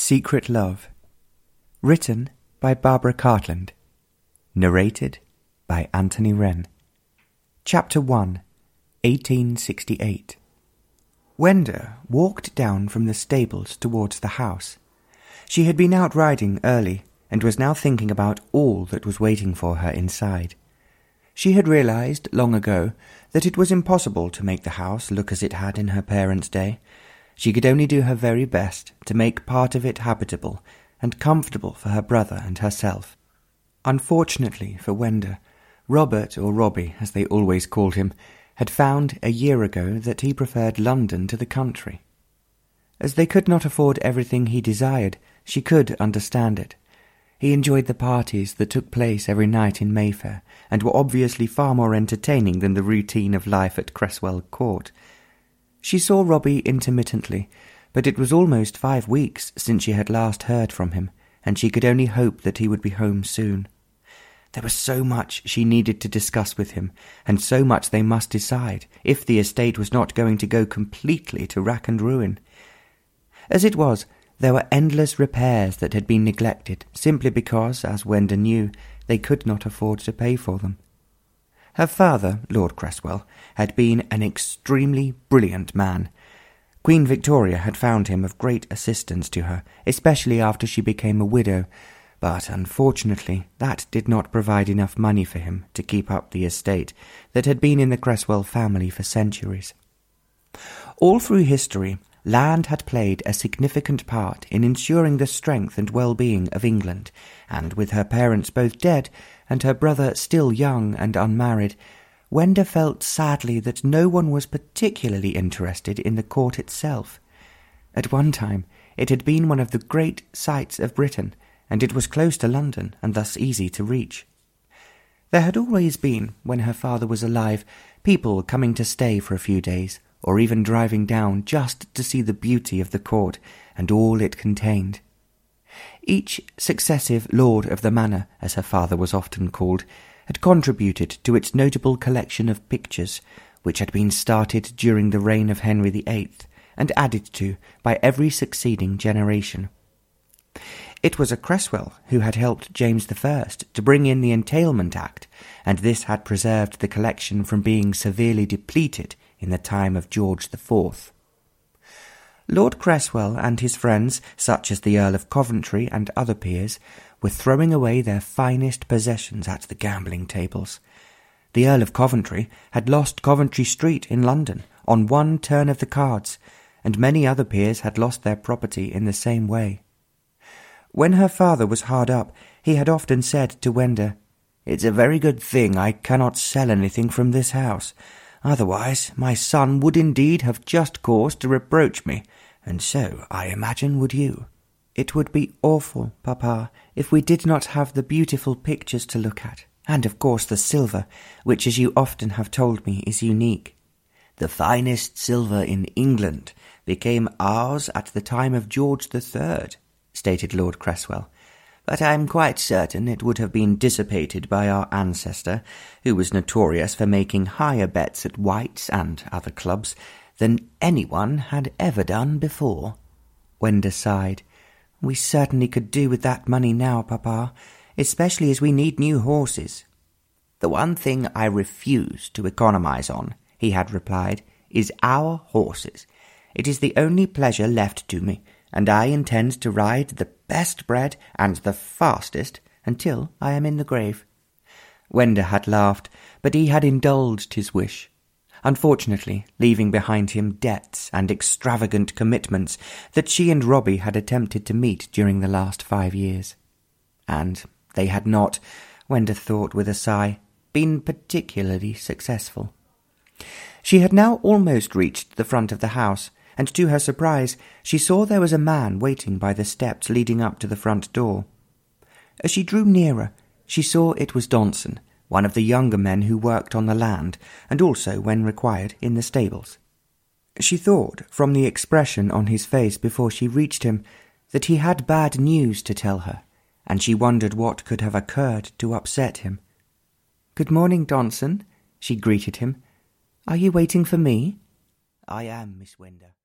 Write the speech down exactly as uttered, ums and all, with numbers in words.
Secret Love. Written by Barbara Cartland. Narrated by Anthony Wren. Chapter one, eighteen sixty-eight. Wenda walked down from the stables towards the house. She had been out riding early, and was now thinking about all that was waiting for her inside. She had realized long ago that it was impossible to make the house look as it had in her parents' day. She could only do her very best to make part of it habitable and comfortable for her brother and herself. Unfortunately for Wenda, Robert, or Robbie as they always called him, had found a year ago that he preferred London to the country. As they could not afford everything he desired, she could understand it. He enjoyed the parties that took place every night in Mayfair, and were obviously far more entertaining than the routine of life at Cresswell Court. She saw Robbie intermittently, but it was almost five weeks since she had last heard from him, and she could only hope that he would be home soon. There was so much she needed to discuss with him, and so much they must decide, if the estate was not going to go completely to rack and ruin. As it was, there were endless repairs that had been neglected, simply because, as Wenda knew, they could not afford to pay for them. Her father, Lord Cresswell, had been an extremely brilliant man. Queen Victoria had found him of great assistance to her, especially after she became a widow, but unfortunately that did not provide enough money for him to keep up the estate that had been in the Cresswell family for centuries. All through history, land had played a significant part in ensuring the strength and well-being of England, and with her parents both dead and her brother still young and unmarried, Wenda felt sadly that no one was particularly interested in the court itself. At one time it had been one of the great sights of Britain, and it was close to London and thus easy to reach. There had always been, when her father was alive, people coming to stay for a few days, or even driving down just to see the beauty of the court and all it contained. Each successive lord of the manor, as her father was often called, had contributed to its notable collection of pictures, which had been started during the reign of Henry the Eighth, and added to by every succeeding generation. It was a Cresswell who had helped James the First to bring in the Entailment Act, and this had preserved the collection from being severely depleted in the time of George the Fourth. Lord Cresswell and his friends, such as the Earl of Coventry and other peers, were throwing away their finest possessions at the gambling tables. The Earl of Coventry had lost Coventry Street in London on one turn of the cards, and many other peers had lost their property in the same way. When her father was hard up, he had often said to Wenda, "It's a very good thing I cannot sell anything from this house. Otherwise my son would indeed have just cause to reproach me, and so, I imagine, would you. It would be awful, Papa, if we did not have the beautiful pictures to look at, and of course the silver, which, as you often have told me, is unique." "The finest silver in England became ours at the time of George the Third, stated Lord Cresswell, "but I am quite certain it would have been dissipated by our ancestor, who was notorious for making higher bets at White's and other clubs than anyone had ever done before." Wenda sighed. "We certainly could do with that money now, Papa, especially as we need new horses." "The one thing I refuse to economize on," he had replied, "is our horses. It is the only pleasure left to me, and I intend to ride the best bred and the fastest until I am in the grave." Wenda had laughed, but he had indulged his wish, unfortunately leaving behind him debts and extravagant commitments that she and Robbie had attempted to meet during the last five years. And they had not, Wenda thought with a sigh, been particularly successful. She had now almost reached the front of the house, and to her surprise she saw there was a man waiting by the steps leading up to the front door. As she drew nearer, she saw it was Donson, one of the younger men who worked on the land, and also, when required, in the stables. She thought, from the expression on his face before she reached him, that he had bad news to tell her, and she wondered what could have occurred to upset him. "Good morning, Donson," she greeted him. "Are you waiting for me?" "I am, Miss Wenda."